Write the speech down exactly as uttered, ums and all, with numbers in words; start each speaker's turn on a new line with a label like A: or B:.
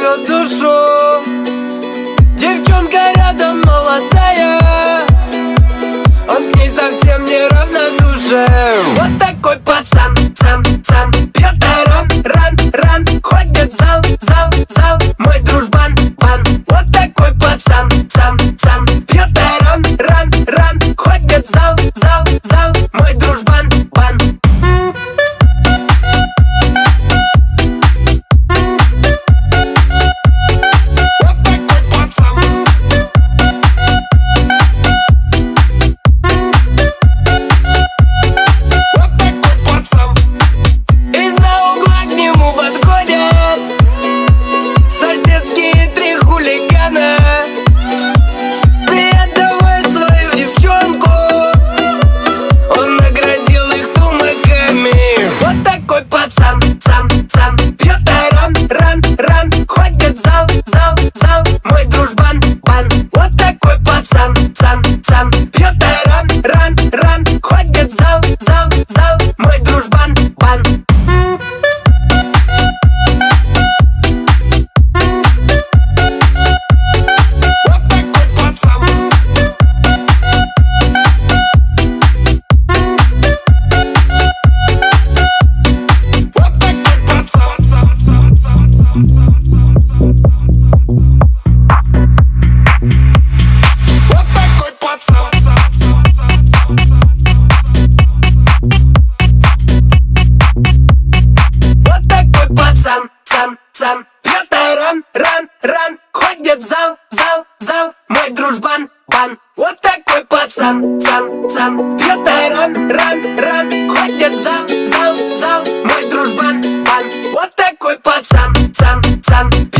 A: рвет душу. Девчонка рядом молодая, он к ней совсем не равнодушен. Вот такой пацан, цан, цан, пьет ран, ран, ран, ходит в зал, зал, зал, мой дружбан, бан. Вот такой пацан, цан, цан, пьет ран, ран, ран, ходит в зал, зал, зал, мой дружбан, бан. Цан, пьет ран, ран, ран, ходит в зал, зал, зал, мой дружбан, бан. Вот такой пацан, цан, цан, пьет ран, ран, ран, ходит в зал, зал, зал, мой дружбан, бан. Вот такой пацан, цан, цан.